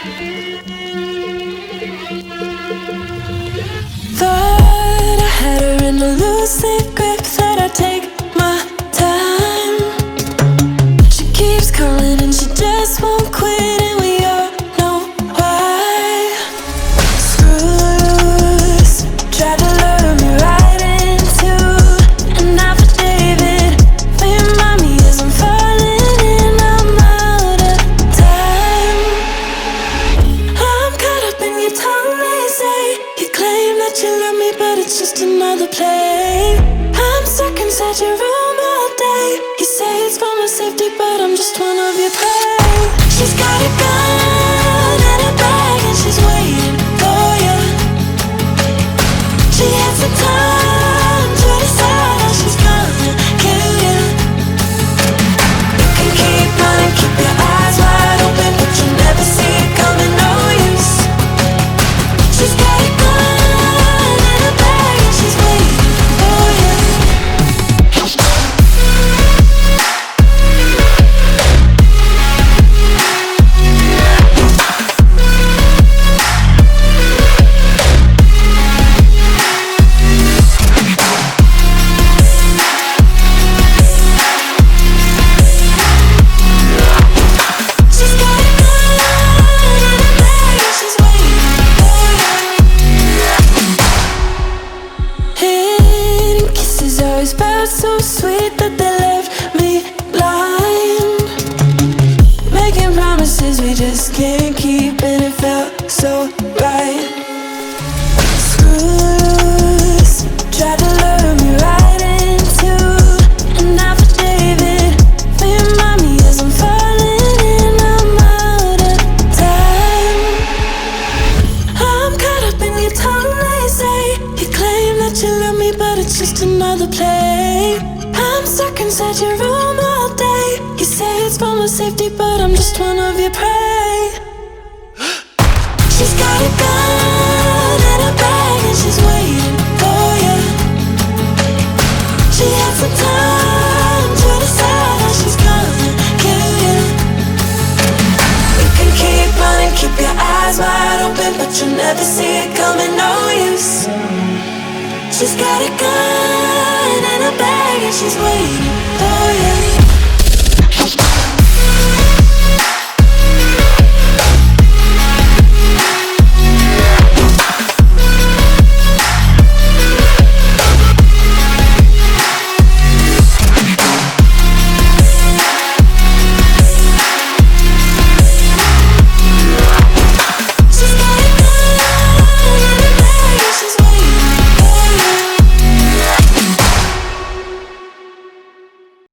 Thought I had her in a loose grip, that I'd take my time. She keeps calling and she just won't quit, and we all know why. Screws tried to lure me right into an affidavit. Remind me as I'm falling in, I'm out of time. I'm caught up in your tongue, they say. You claim that you love me, but it's just another play. I'm stuck inside your room all day. You say it's for my safety, but I'm just one of your prey. She's got a gun and a bag, and she's waiting for you. She has the time to decide how she's gonna kill you. You can keep running, keep your eyes wide open, but you'll never see it coming, no use. She's got a gun and a bag, and she's waiting for you. She's got a gun and a bag, and she's waiting for you. Hidden kisses always felt so sweet that they left me blind. Making promises we just can't keep, and it felt so right. Screws tried to lure me right into an affidavit. Remind me as I'm falling in, I'm out of time. I'm caught up in your tongue, they say. You claim that you love me, but it's just another play. I'm stuck inside your room all day. You say it's for my safety, but I'm just one of your prey. She's got a gun and a bag, and she's waiting for you. She has the time to decide how she's gonna kill you. You can keep running, keep your eyes wide open, but you'll never see it coming, no use. She's got a gun and a bag, and she's waiting for you.